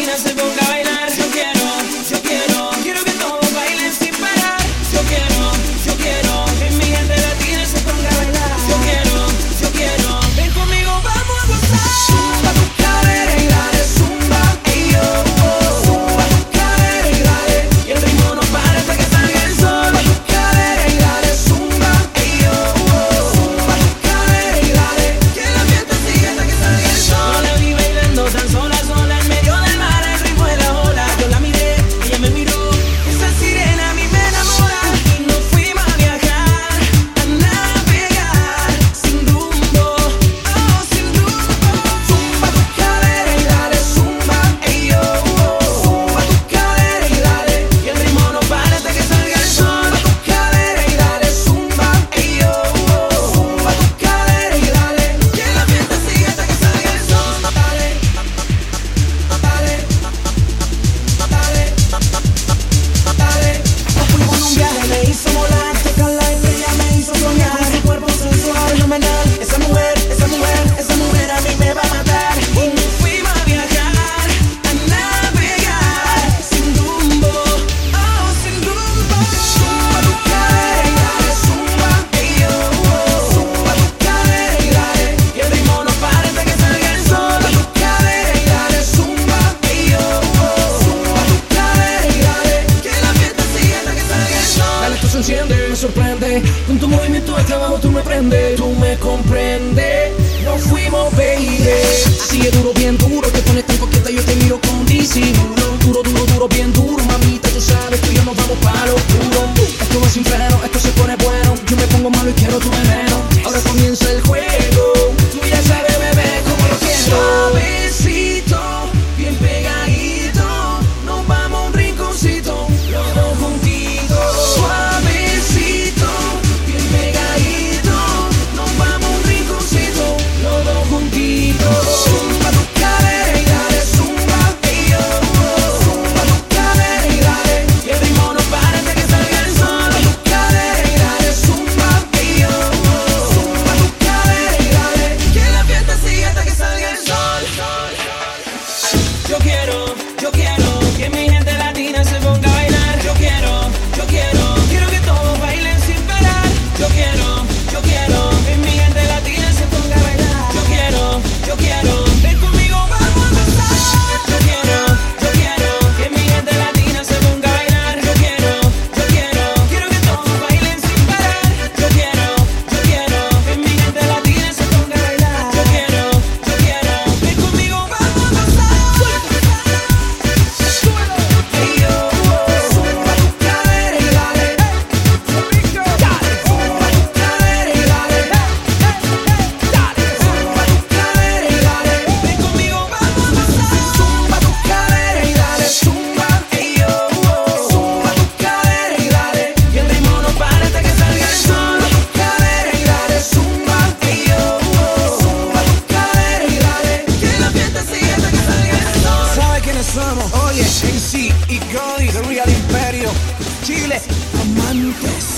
latina se ponga a bailar. Quiero que todos bailen sin parar. Yo quiero que mi gente latina se ponga a bailar. Yo quiero, ven conmigo, vamos a gozar. Zumba tu cadera y dale zumba, ey yo. Zumba tu cadera y dale, y el ritmo no para hasta que salga el sol. Zumba tu cadera y dale zumba, ey yo. Zumba tu cadera y dale, que la fiesta sigue hasta que salga el sol. No la vi bailando tan sola en medio del mar, el ritmo de la ola. Yo la miré, ella me miró, esa sirena a mí me enamora. Y nos fuimos a viajar, a navegar, sin rumbo, oh, sin rumbo. Zumba tu cadera y dale zumba, ey yo. Zumba tu cadera y dale, y el ritmo no para hasta que salga el sol. Zumba tu cadera y dale zumba, ey yo. Zumba tu cadera y dale, que la fiesta sigue hasta que salga el sol. Dale, nos fuimos en un viaje, me hizo volar, tocar la estrella me hizo soñar. Su cuerpo sensual, fenomenal. Esa mujer a mí me va a matar. Y nos fuimos a viajar, a navegar, sin rumbo, oh, sin rumbo. Zumba tu cadera y dale zumba, ey yo. Zumba tu cadera y dale, y el ritmo no para hasta que salga el sol. Zumba tu cadera y dale zumba, ey yo. Zumba tu cadera y dale, que la fiesta sigue hasta que salga el sol. Dale, esto se enciende, me sorprende. Con tu movimiento de trabajo tú me prendes. Tú me comprendes. Nos fuimos, baby. Sigue duro, bien duro. Te pones tan coqueta, yo te miro con disimulo. Duro, bien duro. Mamita, tú sabes, tú y yo nos vamos pa' lo puro. Esto es sin freno, esto se pone bueno. Yo me pongo malo y quiero tu veneno. Ahora comienza el juego. Tú ya sabes, bebé, cómo lo quiero. Suavecito, bien pegadito, nos vamos a un rinconcito, los dos juntitos. Suavecito, bien pegadito, nos vamos a un rinconcito, los dos juntitos. Zumba tu cadera y dale zumba, ey yo. Zumba tu cadera y dale, y el ritmo no para hasta que salga el sol. Zumba tu cadera y dale zumba, ey yo. Zumba tu cadera y dale, que la fiesta sigue hasta que salga el sol. Yo quiero que mi gente latina se ponga a bailar. Yo quiero que todos bailen sin parar. Yo quiero que mi gente latina se ponga a bailar. Yo quiero, ven conmigo, vamos a gozar. Yo quiero que mi gente latina se ponga a bailar. Yo quiero que todos bailen sin parar. Yo quiero que mi gente latina se ponga a bailar. Yo quiero, ven conmigo, vamos a gozar. Ey yo, zumba tu cadera y dale. Zumba tu cadera y dale. Zumba tu cadera y dale. Ven conmigo, vamos a gozar. Zumba tu cadera y dale. Zumba, ey yo. Zumba tu cadera y dale. Y el ritmo no para hasta que salga el sol. Zumba tu cadera y dale. Zumba, ey yo. Zumba tu cadera y dale. Que la fiesta sigue hasta que salga el sol. ¿Sabe quiénes somos? Oye, MC y Cody, The Real Imperio, Chile, amantes.